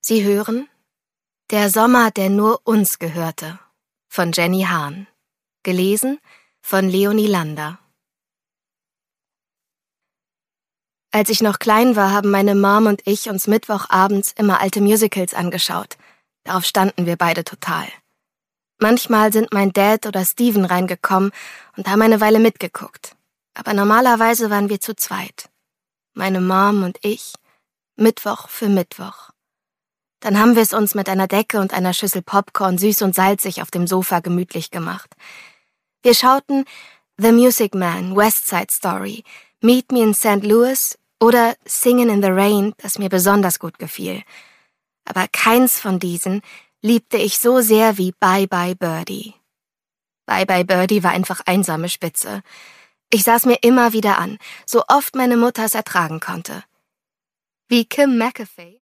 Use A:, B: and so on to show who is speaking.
A: Sie hören Der Sommer, der nur uns gehörte von Jenny Hahn. Gelesen von Leonie Lander. Als ich noch klein war, haben meine Mom und ich uns mittwochabends immer alte Musicals angeschaut. Darauf standen wir beide total. Manchmal sind mein Dad oder Steven reingekommen und haben eine Weile mitgeguckt. Aber normalerweise waren wir zu zweit. Meine Mom und ich, Mittwoch für Mittwoch. Dann haben wir es uns mit einer Decke und einer Schüssel Popcorn süß und salzig auf dem Sofa gemütlich gemacht. Wir schauten The Music Man, West Side Story, Meet Me in St. Louis oder Singin' in the Rain, das mir besonders gut gefiel. Aber keins von diesen liebte ich so sehr wie Bye Bye Birdie. Bye Bye Birdie war einfach einsame Spitze. Ich sah es mir immer wieder an, so oft meine Mutter es ertragen konnte. Wie Kim McAfee